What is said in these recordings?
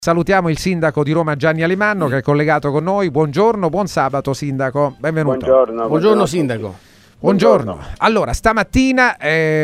Salutiamo il sindaco di Roma Gianni Alemanno che è collegato con noi. Buongiorno, buon sabato sindaco, benvenuto. Buongiorno sindaco. Buongiorno. Allora, stamattina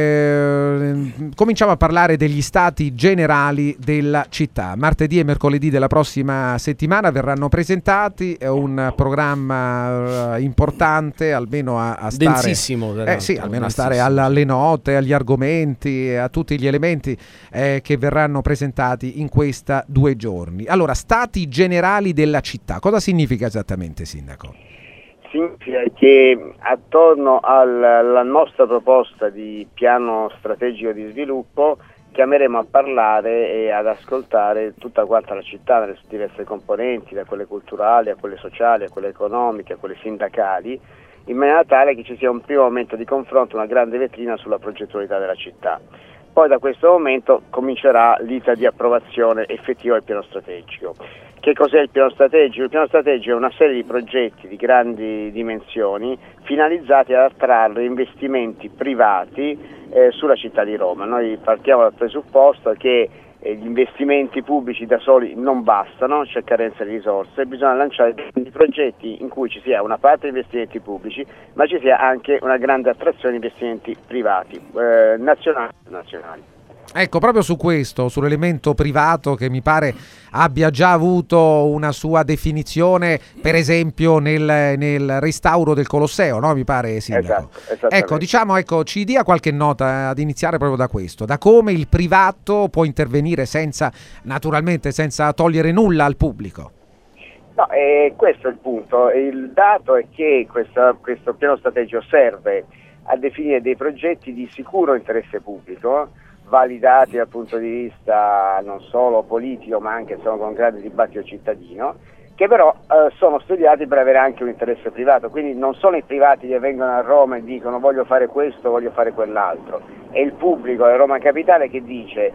cominciamo a parlare degli stati generali della città. Martedì e mercoledì della prossima settimana verranno presentati un programma importante, almeno a stare densissimo, almeno a stare alle note, agli argomenti, a tutti gli elementi che verranno presentati in questa 2 giorni. Allora, stati generali della città, cosa significa esattamente, sindaco? Significa che attorno alla nostra proposta di piano strategico di sviluppo chiameremo a parlare e ad ascoltare tutta quanta la città nelle sue diverse componenti, da quelle culturali a quelle sociali, a quelle economiche, a quelle sindacali, in maniera tale che ci sia un primo momento di confronto, una grande vetrina sulla progettualità della città. Poi da questo momento comincerà l'iter di approvazione effettiva del piano strategico. Che cos'è il piano strategico? Il piano strategico è una serie di progetti di grandi dimensioni finalizzati ad attrarre investimenti privati sulla città di Roma. Noi partiamo dal presupposto che gli investimenti pubblici da soli non bastano, c'è carenza di risorse, bisogna lanciare dei progetti in cui ci sia una parte di investimenti pubblici, ma ci sia anche una grande attrazione di investimenti privati, nazionali e internazionali. Ecco, proprio su questo, sull'elemento privato che mi pare abbia già avuto una sua definizione, per esempio nel restauro del Colosseo, no? Mi pare, sindaco. Esatto, ecco, ci dia qualche nota ad iniziare proprio da questo, da come il privato può intervenire naturalmente senza togliere nulla al pubblico. No, questo è il punto. Il dato è che questo piano strategico serve a definire dei progetti di sicuro interesse pubblico, validati dal punto di vista non solo politico ma anche con grande dibattito cittadino, che però sono studiati per avere anche un interesse privato, quindi non sono i privati che vengono a Roma e dicono voglio fare questo, voglio fare quell'altro, è il pubblico a Roma Capitale che dice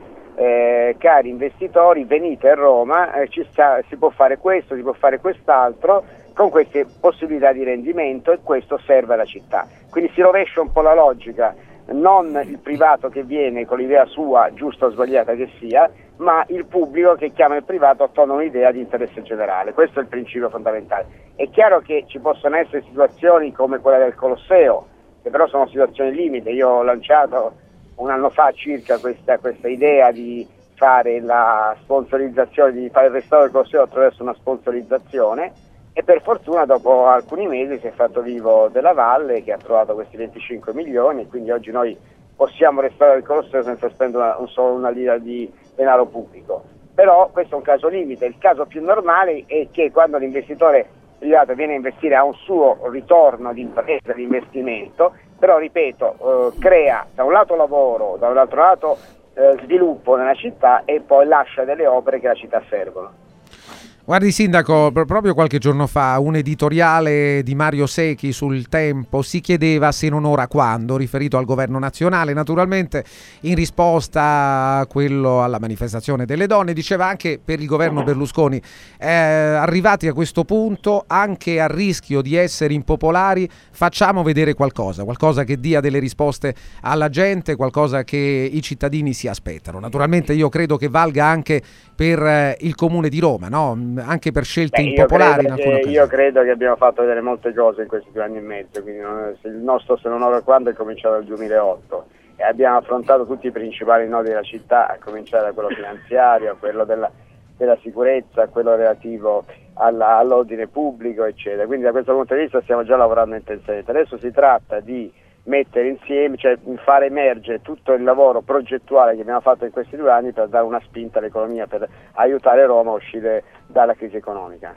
cari investitori venite a Roma, si può fare questo, si può fare quest'altro con queste possibilità di rendimento e questo serve alla città. Quindi si rovescia un po' la logica, non il privato che viene con l'idea sua, giusta o sbagliata che sia, ma il pubblico che chiama il privato attorno a un'idea di interesse generale. Questo è il principio fondamentale. È chiaro che ci possono essere situazioni come quella del Colosseo, che però sono situazioni limite. Io ho lanciato un anno fa circa questa idea di fare la sponsorizzazione, di fare il restauro del Colosseo attraverso una sponsorizzazione, e per fortuna dopo alcuni mesi si è fatto vivo della Valle che ha trovato questi 25 milioni e quindi oggi noi possiamo restaurare il Colosseo senza spendere solo una lira di denaro pubblico. Però questo è un caso limite. Il caso più normale è che quando l'investitore privato viene a investire ha un suo ritorno di impresa, di investimento, però ripeto, crea da un lato lavoro, da un altro lato sviluppo nella città e poi lascia delle opere che la città servono. Guardi sindaco, proprio qualche giorno fa un editoriale di Mario Secchi sul Tempo si chiedeva se non ora quando, riferito al governo nazionale naturalmente, in risposta a quello alla manifestazione delle donne, diceva anche per il governo Berlusconi, arrivati a questo punto, anche a rischio di essere impopolari, facciamo vedere qualcosa che dia delle risposte alla gente, qualcosa che i cittadini si aspettano. Naturalmente io credo che valga anche per il Comune di Roma, no? Anche per scelte impopolari. Io credo che abbiamo fatto vedere molte cose in questi 2 anni e mezzo, quindi il nostro se non ora quando è cominciato nel 2008 e abbiamo affrontato tutti i principali nodi della città, a cominciare da quello finanziario, a quello della sicurezza, a quello relativo all'ordine pubblico, eccetera. Quindi da questo punto di vista stiamo già lavorando intensamente. Adesso si tratta di mettere insieme, cioè fare emergere tutto il lavoro progettuale che abbiamo fatto in questi 2 anni per dare una spinta all'economia, per aiutare Roma a uscire dalla crisi economica.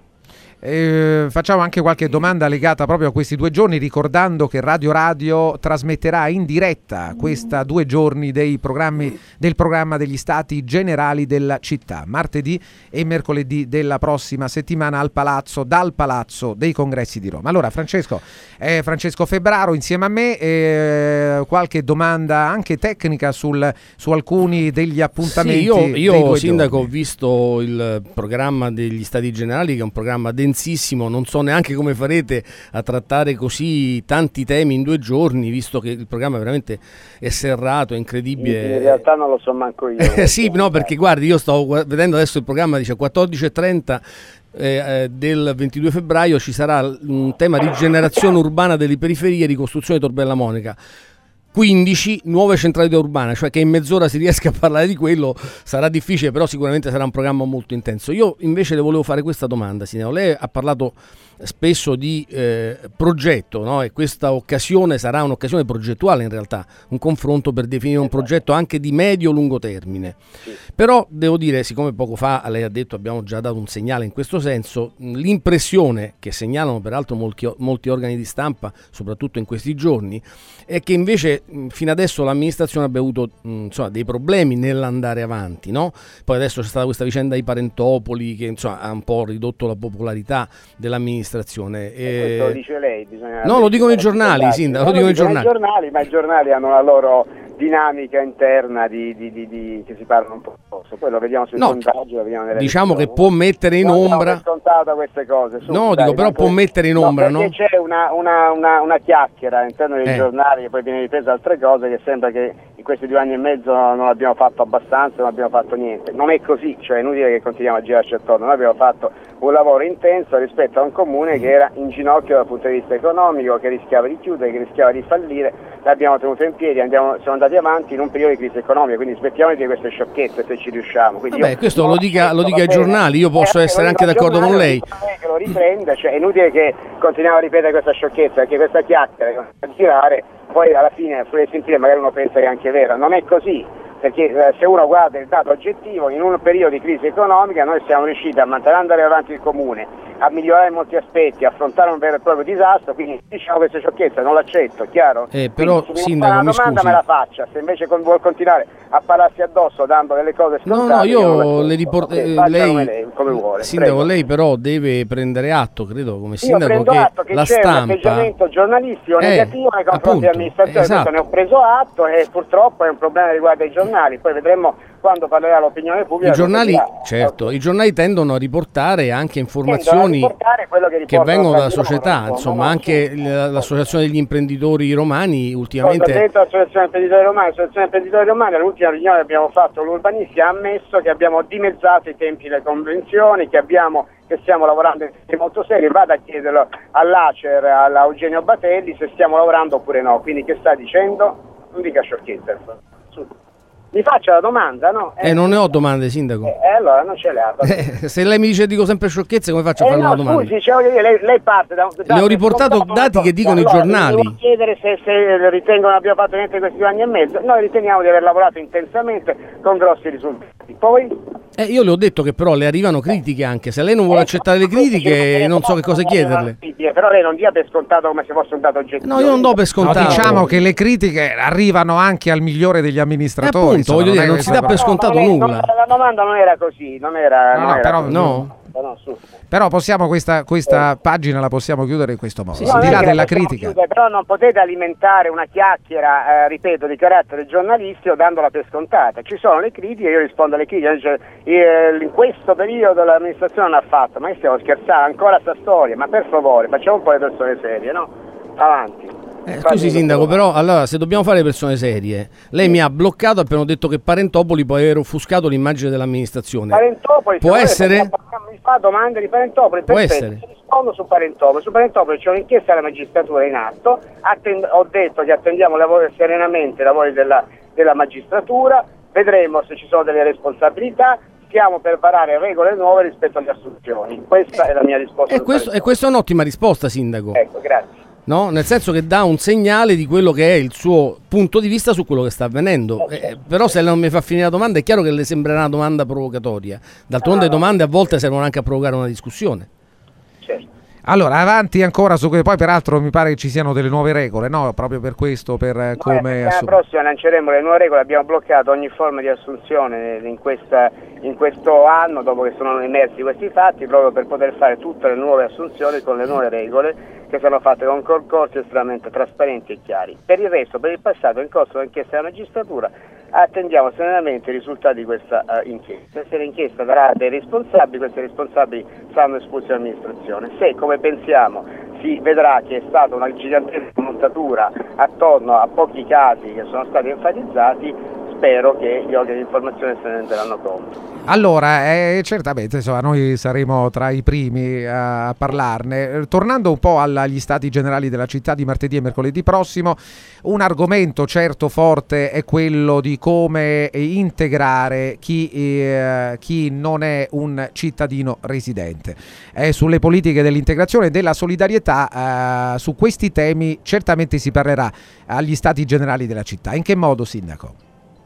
Facciamo anche qualche domanda legata proprio a questi 2 giorni, ricordando che Radio trasmetterà in diretta questa 2 giorni del programma degli stati generali della città, martedì e mercoledì della prossima settimana dal Palazzo dei Congressi di Roma. Allora Francesco Febraro insieme a me, qualche domanda anche tecnica su alcuni degli appuntamenti. Sì, io dei 2 sindaco giorni. ho visto il programma degli stati generali, che è un programma densissimo, non so neanche come farete a trattare così tanti temi in 2 giorni, visto che il programma veramente è serrato, è incredibile. In realtà non lo so manco io. Sì, no, perché guardi, io sto vedendo adesso il programma, dice 14:30 del 22 febbraio ci sarà un tema rigenerazione urbana delle periferie, ricostruzione di Tor Bella Monica. 15 nuove centralità urbane, cioè che in mezz'ora si riesca a parlare di quello sarà difficile, però sicuramente sarà un programma molto intenso. Io invece le volevo fare questa domanda, Sineo. Lei ha parlato spesso di progetto, no? E questa occasione sarà un'occasione progettuale in realtà, un confronto per definire un progetto anche di medio-lungo termine. Però devo dire, siccome poco fa lei ha detto abbiamo già dato un segnale in questo senso, l'impressione che segnalano peraltro molti organi di stampa, soprattutto in questi giorni, è che invece fino adesso l'amministrazione abbia avuto insomma, dei problemi nell'andare avanti, no? Poi adesso c'è stata questa vicenda di Parentopoli che insomma, ha un po' ridotto la popolarità dell'amministrazione. Questo lo dice lei? No, lo dicono i giornali, Sindaco, lo dicono i giornali. Ma i giornali hanno la loro dinamica interna che si parla un po'. Poi lo vediamo sui sondaggi, lo vediamo nelle diciamo elezioni, che può mettere in ombra. Scontata queste cose. Però può mettere in ombra, no? Perché c'è una chiacchiera all'interno dei giornali che poi viene ripresa altre cose, che sembra che in questi 2 anni e mezzo non abbiamo fatto abbastanza, non abbiamo fatto niente. Non è così, cioè è inutile che continuiamo a girarci attorno. Noi abbiamo fatto un lavoro intenso rispetto a un comune che era in ginocchio dal punto di vista economico, che rischiava di chiudere, che rischiava di fallire. L'abbiamo tenuto in piedi, siamo andati avanti in un periodo di crisi economica, quindi smettiamoci di queste sciocchezze se ci riusciamo. Quindi questo lo dica ai giornali, io posso essere anche d'accordo con lei. Che lo riprende, cioè è inutile che continuiamo a ripetere questa sciocchezza, perché questa chiacchiera a girare, poi alla fine sulle sentire magari uno pensa che è anche vera, non è così. Perché se uno guarda il dato oggettivo, in un periodo di crisi economica noi siamo riusciti a mantenere andare avanti il comune, a migliorare in molti aspetti, a affrontare un vero e proprio disastro, quindi diciamo queste sciocchezze non l'accetto, chiaro? Però quindi, Sindaco, mi domanda me la faccia, se invece vuol continuare a parlarsi addosso dando delle cose scontate. Io le riporto lei come vuole. Sindaco, prego. lei però deve prendere atto, credo, come Io sindaco, prendo atto che la c'è stampa un atteggiamento giornalistico negativo nei confronti dell'amministrazione, esatto. Questo ne ho preso atto e purtroppo è un problema che riguarda i giornali, poi vedremo quando parlerà l'opinione pubblica. I giornali tendono a riportare anche informazioni che vengono dalla società, insomma, anche l'associazione degli imprenditori romani ultimamente. L'associazione imprenditori romani, all'ultima riunione che abbiamo fatto l'urbanistica ha ammesso che abbiamo dimezzato i tempi delle convenzioni, che stiamo lavorando in tempi molto seri. Vada a chiederlo all'Acer, alla Eugenio Batelli se stiamo lavorando oppure no. Quindi che sta dicendo? Non dica sciocchezze. Mi faccia la domanda, no? Non ne ho domande, Sindaco. Allora non ce le ha. Se lei mi dice dico sempre sciocchezze, come faccio a fare una domanda? Scusi, lei parte da le ho riportato dati che dicono i giornali. Devo chiedere se ritengono che abbiamo fatto niente in questi 2 anni e mezzo. Noi riteniamo di aver lavorato intensamente con grossi risultati. Poi? Io le ho detto che però le arrivano critiche anche. Se lei non vuole accettare le critiche, non so che cosa chiederle. Però lei non dia per scontato come se fosse un dato oggettivo. No, io non do per scontato. No, diciamo che le critiche arrivano anche al migliore degli amministratori. Appunto, voglio dire, non si dà per scontato nulla. La domanda non era così, non era Però possiamo questa pagina la possiamo chiudere in questo modo, al di là della critica. Però non potete alimentare una chiacchiera, ripeto, di carattere giornalistico dandola per scontata. Ci sono le critiche, io rispondo alle critiche, cioè, in questo periodo l'amministrazione non ha fatto, ma stiamo scherzando, ancora sta storia, ma per favore facciamo un po' le persone serie, no? Avanti. Scusi Sindaco, però allora se dobbiamo fare persone serie, lei mi ha bloccato appena ho detto che Parentopoli può aver offuscato l'immagine dell'amministrazione. Parentopoli può essere? Mi fa domande di Parentopoli, può essere. Rispondo su Parentopoli. Su Parentopoli c'è un'inchiesta della magistratura in atto, ho detto che attendiamo serenamente i lavori della magistratura, vedremo se ci sono delle responsabilità. Stiamo per varare regole nuove rispetto alle assunzioni. Questa è la mia risposta. E questa è un'ottima risposta, Sindaco. Ecco, grazie. No? Nel senso che dà un segnale di quello che è il suo punto di vista su quello che sta avvenendo. Però se lei non mi fa finire la domanda è chiaro che le sembrerà una domanda provocatoria. D'altronde le domande a volte servono anche a provocare una discussione. Certo. Allora, avanti ancora su poi peraltro mi pare che ci siano delle nuove regole, no? Proprio per questo, per come... La prossima lanceremo le nuove regole, abbiamo bloccato ogni forma di assunzione in questo anno, dopo che sono emersi questi fatti, proprio per poter fare tutte le nuove assunzioni con le nuove regole che sono fatte con concorsi estremamente trasparenti e chiari. Per il resto, per il passato, in corso dell'inchiesta della magistratura, attendiamo serenamente i risultati di questa inchiesta. Se l'inchiesta darà dei responsabili, questi responsabili saranno espulsi dall'amministrazione. Se, come pensiamo, si vedrà che è stata una gigantesca montatura attorno a pochi casi che sono stati enfatizzati, spero che gli organi di informazione se ne renderanno conto. Allora, certamente insomma, noi saremo tra i primi a parlarne. Tornando un po' agli stati generali della città di martedì e mercoledì prossimo, un argomento certo forte è quello di come integrare chi non è un cittadino residente. Sulle politiche dell'integrazione e della solidarietà, su questi temi certamente si parlerà agli stati generali della città. In che modo, Sindaco?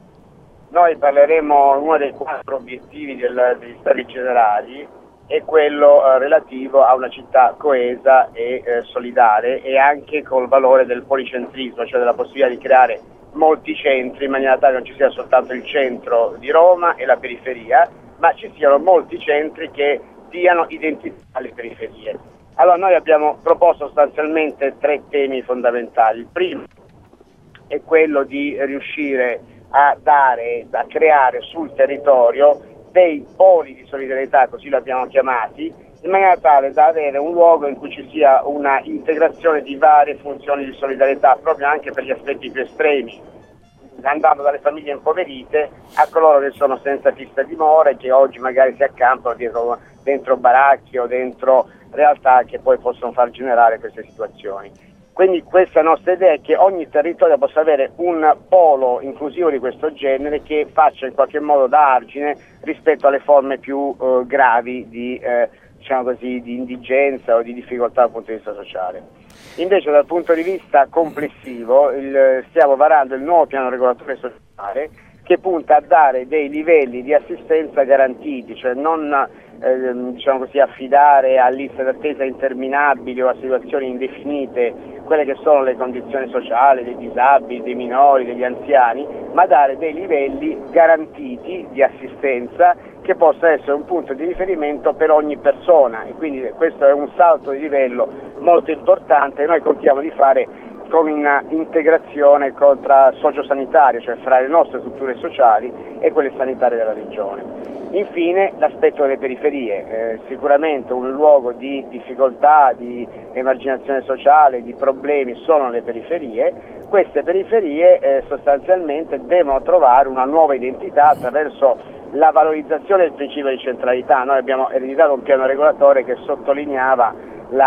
Noi parleremo, uno dei 4 obiettivi degli stati generali è quello relativo a una città coesa e solidale, e anche col valore del policentrismo, cioè della possibilità di creare molti centri in maniera tale che non ci sia soltanto il centro di Roma e la periferia, ma ci siano molti centri che diano identità alle periferie. Allora noi abbiamo proposto sostanzialmente 3 temi fondamentali. Il primo è quello di riuscire a creare sul territorio dei poli di solidarietà, così li abbiamo chiamati, in maniera tale da avere un luogo in cui ci sia una integrazione di varie funzioni di solidarietà, proprio anche per gli aspetti più estremi, andando dalle famiglie impoverite a coloro che sono senza fissa dimora e che oggi magari si accampano dentro baracchi o dentro realtà che poi possono far generare queste situazioni. Quindi questa nostra idea è che ogni territorio possa avere un polo inclusivo di questo genere che faccia in qualche modo da argine rispetto alle forme più gravi di indigenza o di difficoltà dal punto di vista sociale. Invece dal punto di vista complessivo stiamo varando il nuovo piano regolatore sociale che punta a dare dei livelli di assistenza garantiti, cioè non affidare a liste d'attesa interminabili o a situazioni indefinite quelle che sono le condizioni sociali dei disabili, dei minori, degli anziani, ma dare dei livelli garantiti di assistenza che possa essere un punto di riferimento per ogni persona, e quindi questo è un salto di livello molto importante e noi contiamo di fare con una integrazione sociosanitaria, cioè fra le nostre strutture sociali e quelle sanitarie della regione. Infine l'aspetto delle periferie, sicuramente un luogo di difficoltà, di emarginazione sociale, di problemi sono le periferie. Queste periferie sostanzialmente devono trovare una nuova identità attraverso la valorizzazione del principio di centralità. Noi abbiamo ereditato un piano regolatore che sottolineava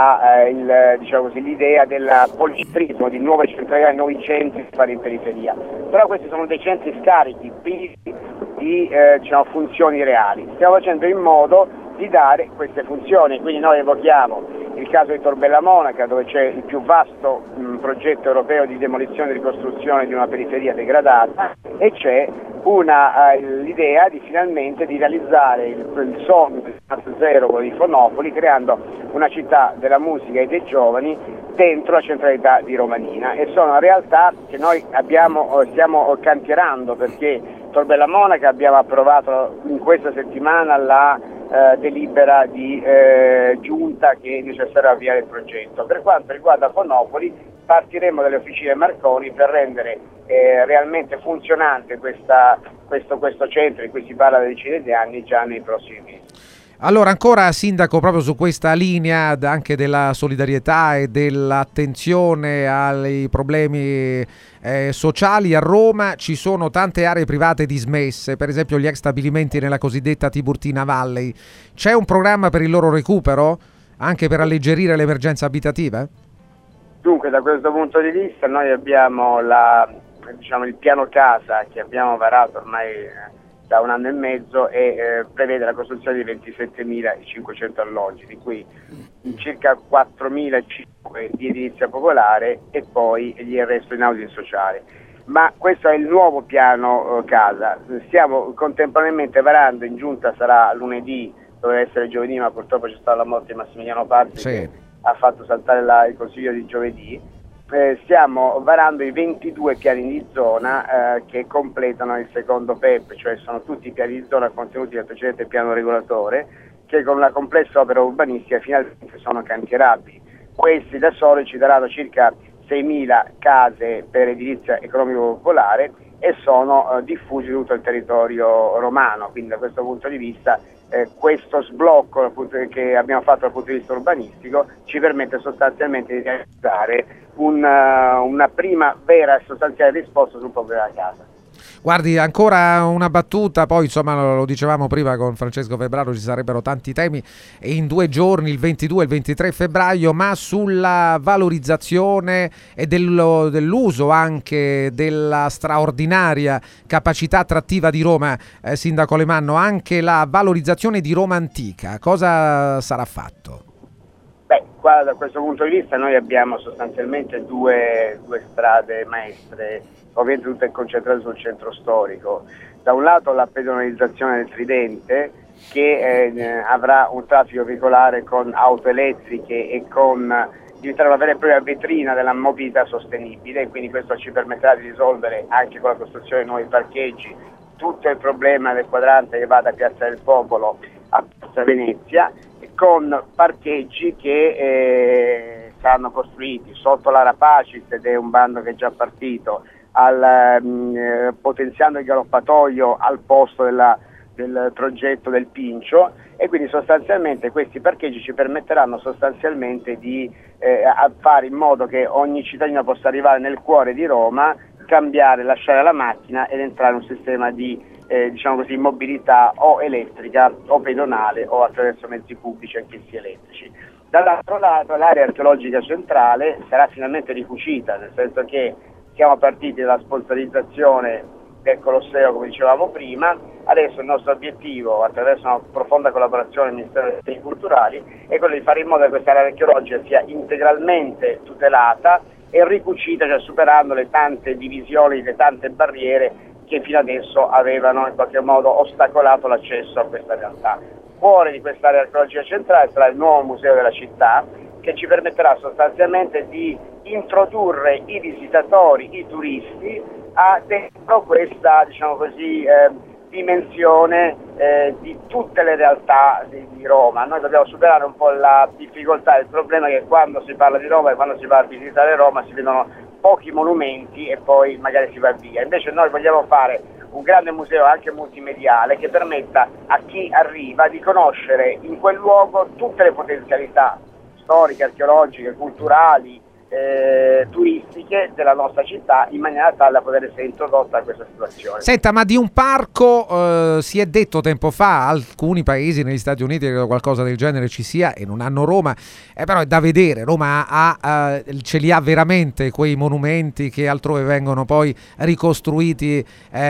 l'idea del policentrismo, di nuove centralità, nuovi centri da fare in periferia. Però questi sono dei centri scarichi, privi di funzioni reali. Stiamo facendo in modo di dare queste funzioni, quindi noi evochiamo il caso di Tor Bella Monaca, dove c'è il più vasto progetto europeo di demolizione e ricostruzione di una periferia degradata, e c'è l'idea di finalmente di realizzare il sogno del Spazio Zero, quello di Fornopoli, creando una città della musica e dei giovani dentro la centralità di Romanina, e sono realtà che noi stiamo cantierando, perché Tor Bella Monaca abbiamo approvato in questa settimana la delibera di giunta che è necessario avviare il progetto. Per quanto riguarda Fornopoli, partiremo dalle officine Marconi per rendere realmente funzionante questo centro di cui si parla da decine di anni già nei prossimi mesi. Allora, ancora Sindaco, proprio su questa linea anche della solidarietà e dell'attenzione ai problemi sociali, a Roma ci sono tante aree private dismesse, per esempio gli ex stabilimenti nella cosiddetta Tiburtina Valley. C'è un programma per il loro recupero, anche per alleggerire l'emergenza abitativa? Dunque, da questo punto di vista noi abbiamo il piano casa che abbiamo varato ormai da 1 anno e mezzo e prevede la costruzione di 27.500 alloggi, di cui circa 4.500 di edilizia popolare e poi il resto in housing sociale. Ma questo è il nuovo piano casa. Stiamo contemporaneamente varando, in giunta sarà lunedì, doveva essere giovedì, ma purtroppo c'è stata la morte di Massimiliano Parti, sì, che ha fatto saltare il consiglio di giovedì. Stiamo varando i 22 piani di zona che completano il secondo PEP, cioè sono tutti i piani di zona contenuti nel precedente piano regolatore, che con una complessa opera urbanistica finalmente sono cantierabili. Questi da soli ci daranno circa 6.000 case per edilizia economico-popolare e sono diffusi in tutto il territorio romano, quindi da questo punto di vista questo sblocco appunto, che abbiamo fatto dal punto di vista urbanistico ci permette sostanzialmente di realizzare una prima vera e sostanziale risposta sul problema della casa. Guardi, ancora una battuta, poi insomma lo dicevamo prima con Francesco Febraro, ci sarebbero tanti temi in 2 giorni, il 22 e il 23 febbraio, ma sulla valorizzazione e dell'uso anche della straordinaria capacità attrattiva di Roma, Sindaco Alemanno, anche la valorizzazione di Roma antica, cosa sarà fatto? Beh, qua da questo punto di vista noi abbiamo sostanzialmente due strade maestre, ovviamente tutte concentrate sul centro storico. Da un lato la pedonalizzazione del Tridente, che avrà un traffico veicolare con auto elettriche e diventerà una vera e propria vetrina della mobilità sostenibile, e quindi questo ci permetterà di risolvere anche con la costruzione di nuovi parcheggi tutto il problema del quadrante che va da Piazza del Popolo a Piazza Venezia, con parcheggi che saranno costruiti sotto la Rapacis, ed è un bando che è già partito, potenziando il galoppatoio al posto del progetto del Pincio, e quindi sostanzialmente questi parcheggi ci permetteranno sostanzialmente di fare in modo che ogni cittadino possa arrivare nel cuore di Roma, cambiare, lasciare la macchina ed entrare in un sistema di diciamo così, mobilità o elettrica o pedonale o attraverso mezzi pubblici anch'essi elettrici. Dall'altro lato l'area archeologica centrale sarà finalmente ricucita, nel senso che siamo partiti dalla sponsorizzazione del Colosseo, come dicevamo prima. Adesso il nostro obiettivo, attraverso una profonda collaborazione del Ministero dei Beni Culturali, è quello di fare in modo che questa area archeologica sia integralmente tutelata e ricucita, cioè superando le tante divisioni, le tante barriere che fino adesso avevano in qualche modo ostacolato l'accesso a questa realtà. Fuori di quest'area archeologica centrale sarà il nuovo museo della città, che ci permetterà sostanzialmente di introdurre i visitatori, i turisti, dentro questa, diciamo così, dimensione di tutte le realtà di Roma. Noi dobbiamo superare un po' la difficoltà, il problema è che quando si parla di Roma e quando si va a visitare Roma si vedono pochi monumenti e poi magari si va via. Invece noi vogliamo fare un grande museo anche multimediale che permetta a chi arriva di conoscere in quel luogo tutte le potenzialità storiche, archeologiche, culturali, turistiche della nostra città, in maniera tale da poter essere introdotta a questa situazione. Senta, ma di un parco si è detto tempo fa, alcuni paesi negli Stati Uniti credo qualcosa del genere ci sia e non hanno Roma, però è da vedere. Roma ce li ha veramente quei monumenti che altrove vengono poi ricostruiti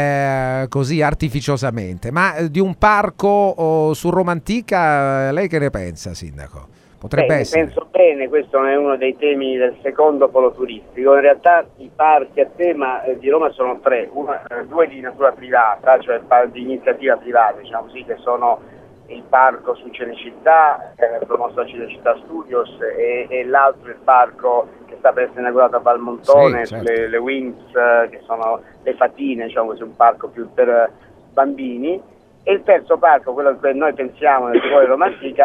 così artificiosamente. Ma di un parco su Roma antica lei che ne pensa, Sindaco? Potrebbe essere. Penso bene, questo è uno dei temi del secondo polo turistico. In realtà i parchi a tema di Roma sono 3, 2 di natura privata, cioè di iniziativa privata, diciamo così, che sono il parco su Cinecittà, promosso da Cinecittà Studios, e l'altro il parco che sta per essere inaugurato a Valmontone, sì, certo. le Wings, che sono le Fatine, diciamo così, un parco più per bambini. E il terzo parco, quello che noi pensiamo nel cuore Roma Antica,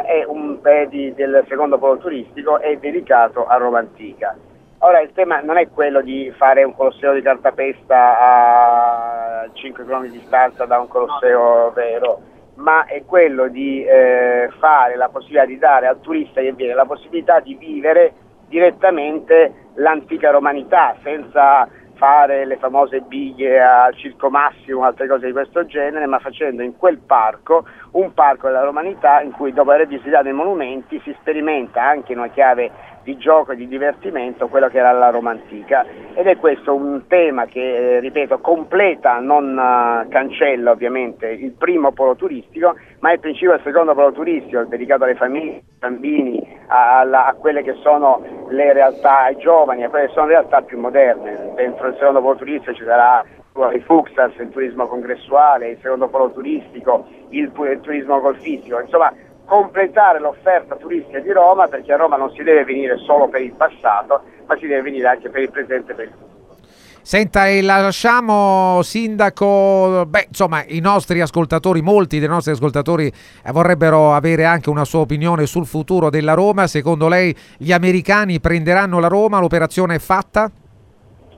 del secondo polo turistico, è dedicato a Roma Antica. Ora il tema non è quello di fare un colosseo di cartapesta a 5 km di distanza da un colosseo vero, ma è quello di fare la possibilità di dare al turista che viene la possibilità di vivere direttamente l'antica romanità, senza fare le famose bighe al Circo Massimo, altre cose di questo genere, ma facendo in quel parco un parco della romanità in cui, dopo aver visitato i monumenti, si sperimenta anche in una chiave di gioco e di divertimento quello che era la Roma antica. Ed è questo un tema che, ripeto, completa, non cancella ovviamente il primo polo turistico, ma è il principio del secondo polo turistico, dedicato alle famiglie, ai bambini, a quelle che sono le realtà, ai giovani, a quelle che sono le realtà più moderne. Dentro il secondo polo turistico ci sarà il Fuxas, il turismo congressuale, il secondo polo turistico, il turismo golfistico, insomma completare l'offerta turistica di Roma, perché a Roma non si deve venire solo per il passato, ma si deve venire anche per il presente e per il futuro. Senta, e lasciamo, Sindaco, insomma i nostri ascoltatori, molti dei nostri ascoltatori vorrebbero avere anche una sua opinione sul futuro della Roma. Secondo lei gli americani prenderanno la Roma? L'operazione è fatta?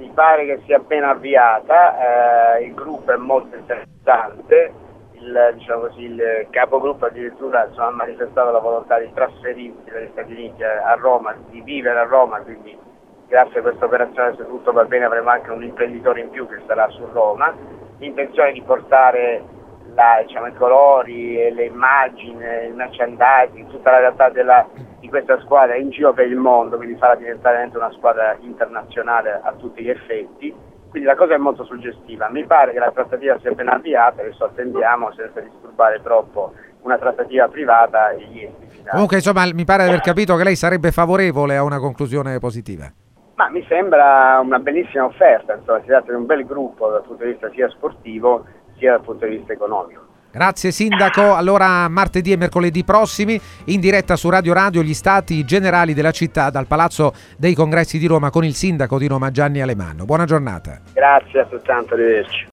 mi pare che sia appena avviata, il gruppo è molto interessante, il capogruppo addirittura ha manifestato la volontà di trasferirsi dagli Stati Uniti a Roma, di vivere a Roma, quindi grazie a questa operazione, se tutto va bene, avremo anche un imprenditore in più che sarà su Roma. L'intenzione di portare i colori, le immagini, il merchandising, tutta la realtà di questa squadra in giro per il mondo, quindi farla diventare una squadra internazionale a tutti gli effetti. Quindi la cosa è molto suggestiva. Mi pare che la trattativa sia appena avviata, adesso attendiamo, senza disturbare troppo, una trattativa privata e gli esiti finali. Comunque, insomma, mi pare di aver capito che lei sarebbe favorevole a una conclusione positiva. Ma mi sembra una bellissima offerta, insomma, si tratta di un bel gruppo dal punto di vista sia sportivo sia dal punto di vista economico. Grazie Sindaco, allora martedì e mercoledì prossimi in diretta su Radio Radio gli stati generali della città dal Palazzo dei Congressi di Roma con il Sindaco di Roma Gianni Alemanno. Buona giornata. Grazie altrettanto, arrivederci.